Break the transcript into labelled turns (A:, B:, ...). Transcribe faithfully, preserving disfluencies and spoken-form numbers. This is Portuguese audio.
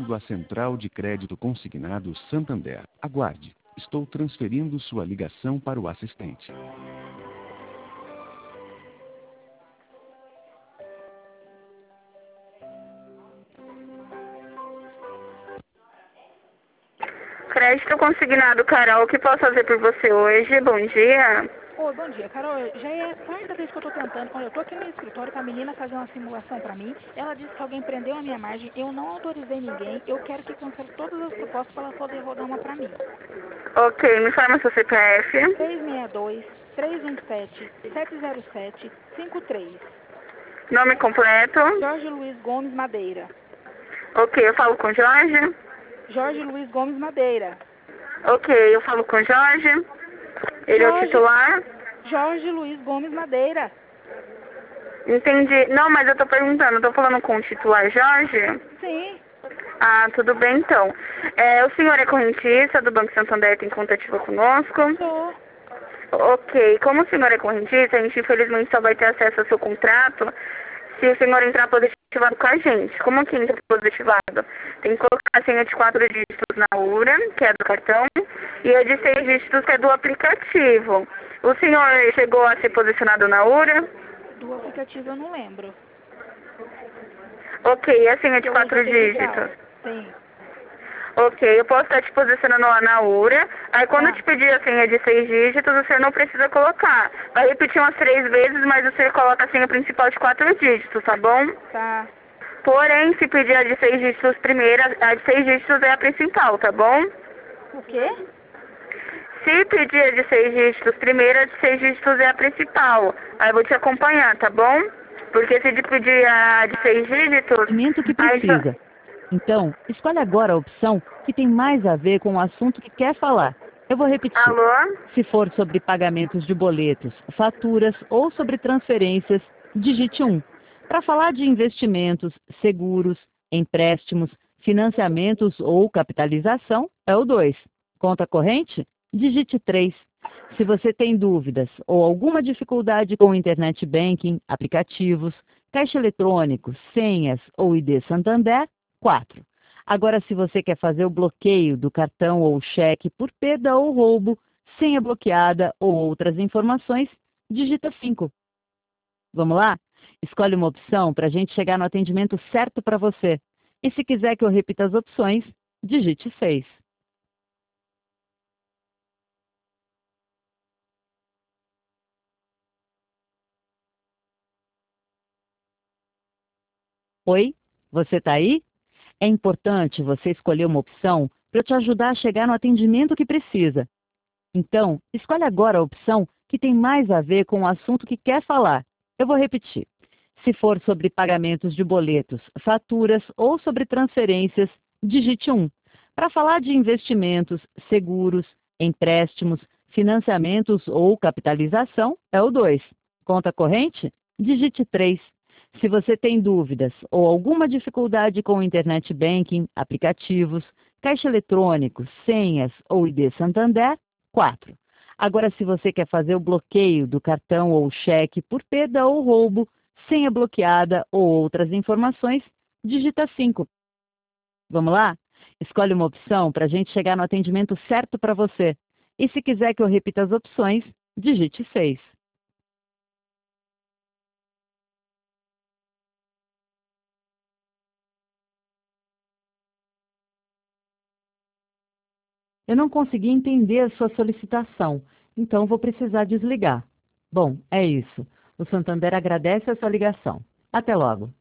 A: Bem-vindo à Central de Crédito Consignado Santander. Aguarde. Estou transferindo sua ligação para o assistente.
B: Crédito consignado, Carol. O que posso fazer por você hoje? Bom dia.
C: Oi, bom dia, Carol. Já é a quarta vez que eu tô tentando. Quando eu tô aqui no escritório com a menina fazer uma simulação pra mim, ela disse que alguém prendeu a minha margem, eu não autorizei ninguém, eu quero que cancele todas as propostas para ela poder rodar uma pra mim.
B: Ok, me informa seu C P F.
C: três seis dois, três um sete, sete zero sete, cinco três.
B: Nome completo.
C: Jorge Luiz Gomes Madeira.
B: Ok, eu falo com Jorge.
C: Jorge Luiz Gomes Madeira.
B: Ok, eu falo com Jorge. Ele
C: Jorge,
B: é o titular.
C: Jorge Luiz Gomes Madeira.
B: Entendi. Não, mas eu tô perguntando, eu tô falando com o titular Jorge?
C: Sim.
B: Ah, tudo bem então. É, o senhor é correntista do Banco Santander, tem conta ativa conosco?
C: Tô.
B: Ok, como o senhor é correntista, a gente infelizmente só vai ter acesso ao seu contrato se o senhor entrar positivado com a gente. Como que entra positivado? Tem que colocar a senha de quatro dígitos na U R A, que é do cartão, e a de seis dígitos, que é do aplicativo. O senhor chegou a ser posicionado na U R A?
C: Do aplicativo eu não lembro.
B: Ok, e a senha de
C: Eu
B: quatro
C: uso digital.
B: dígitos?
C: Sim.
B: Ok, eu posso estar te posicionando lá na U R A. Aí quando eu
C: Tá.
B: te pedir a senha de seis dígitos, o senhor não precisa colocar. Vai repetir umas três vezes, mas o senhor coloca a senha principal de quatro dígitos, tá bom?
C: Tá.
B: Porém, se pedir a de seis dígitos primeiro, a de seis dígitos é a principal, tá bom?
C: O quê?
B: Se pedir a de seis dígitos primeiro, a de seis dígitos é a principal. Aí eu vou te acompanhar, tá bom? Porque se de pedir a de seis dígitos...
D: Conhecimento que
B: aí só-
D: precisa. Então, escolhe agora a opção que tem mais a ver com o assunto que quer falar. Eu vou repetir.
B: Alô?
D: Se for sobre pagamentos de boletos, faturas ou sobre transferências, digite um. Para falar de investimentos, seguros, empréstimos, financiamentos ou capitalização, é o dois. Conta corrente? Digite três. Se você tem dúvidas ou alguma dificuldade com Internet Banking, aplicativos, caixa eletrônico, senhas ou I D Santander, quatro. Agora, se você quer fazer o bloqueio do cartão ou cheque por perda ou roubo, senha bloqueada ou outras informações, digita cinco. Vamos lá? Escolhe uma opção para a gente chegar no atendimento certo para você. E se quiser que eu repita as opções, digite seis. Oi? Você está aí? É importante você escolher uma opção para te ajudar a chegar no atendimento que precisa. Então, escolhe agora a opção que tem mais a ver com o assunto que quer falar. Eu vou repetir. Se for sobre pagamentos de boletos, faturas ou sobre transferências, digite um. Para falar de investimentos, seguros, empréstimos, financiamentos ou capitalização, é o dois. Conta corrente? Digite três. Se você tem dúvidas ou alguma dificuldade com Internet Banking, aplicativos, caixa eletrônico, senhas ou I D Santander, quatro. Agora, se você quer fazer o bloqueio do cartão ou cheque por perda ou roubo, senha bloqueada ou outras informações, digita cinco. Vamos lá? Escolhe uma opção para a gente chegar no atendimento certo para você. E se quiser que eu repita as opções, digite seis. Eu não consegui entender a sua solicitação, então vou precisar desligar. Bom, é isso. O Santander agradece a sua ligação. Até logo.